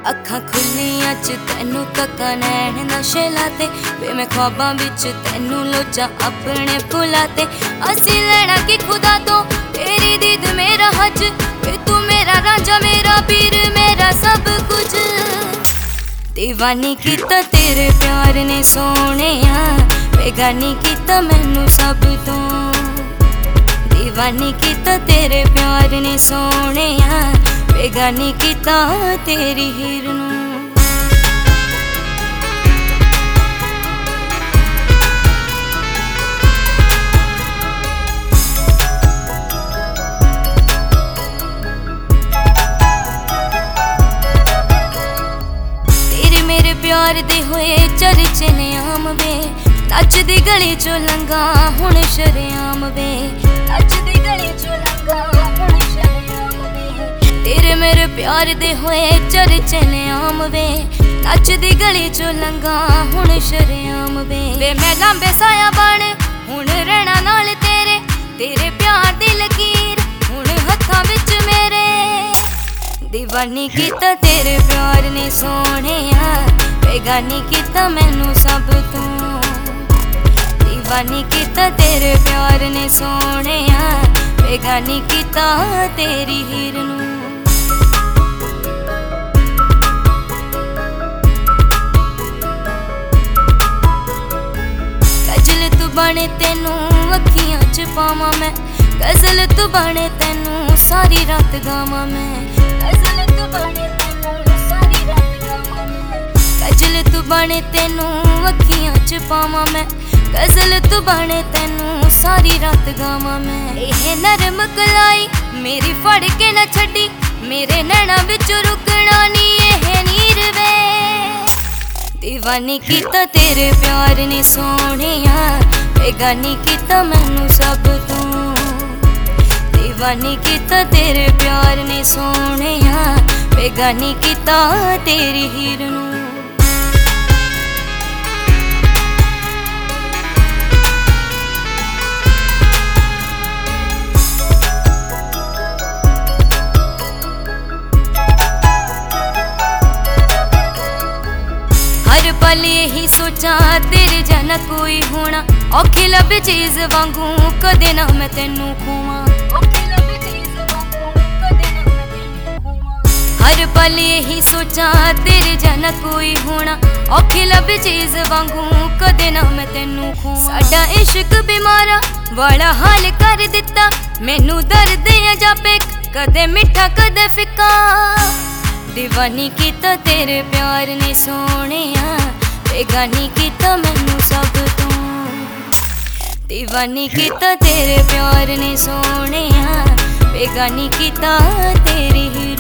अखां खुलियां च तैनू तक्का नैन नशे लाते वे मैं ख्वाबां विच तैनू लोचा अपने भुलाते असी लैना कि खुदा तो तेरी दीद मेरा हज वे तू मेरा रांझा मेरा पीर मेरा सब कुछ दीवानी कीता तेरे प्यार ने सोहणिया बेगानी कीता मैनू सब तो दीवानी कीता तेरे प्यार ने सोहणिया बेगानी कीता तेरी हीर नू तेरे मेरे प्यार दे होए चर्चे ने आम वे नचदी गली चो लंघा हुण शरेआम वे नचदी गली चो लंघा हुण शरेआम वे तेरे मेरे प्यार दे होए चर्चे ने आम वे नचदी गली चो लंघा हुण शरेआम वे मैं लांबे साया बन हुण रहना नाल तेरे तेरे प्यार दी लकीर हुण हत्थां विच मेरे दीवानी कीता तेरे प्यार ने सोहणिया बेगानी कीता मैनू सब तू दीवानी कीता तेरे प्यार ने सोहणिया बेगानी कीता तेरी हीर नू गजल तू बने तेनू अखियां च पावां मैं गजल तू बने तेनू सारी रात गावां मैं गजल तू बने तेनू सारी रात गावां मैं गजल तू बने तेनू अखियां च पावां मैं गजल तू बने तेनू सारी रात गावां मैं एह नरम कलाई मेरी फड़ के न छड्डी मेरे नैना विच रुकना नी एह नीर वे दीवानी कीता तेरे प्यार ने सोहणिया बेगानी कीता मैनू सब तू दीवानी कीता तेरे प्यार ने सोहणिया बेगानी कीता तेरी हीर नू हर पल यही सोचा तेरे जाना कोई होना औखी लभ चीज वांगू कदे ना मैं तेनू खोवां हर पल यही सोचा तेरे जाना कोई होना औखी लभ चीज वांगू कदे ना मैं तेनू खोवां साडा इश्क बीमारा वाला हाल कर दिता मैनू दर्द अजाबे कदे मिठा कदे फिक्का दीवानी कीता तेरे प्यार ने सोहणिया बेगानी कीता मैनू सब तू दीवानी कीता तेरे प्यार ने सोहणिया बेगानी कीता तेरी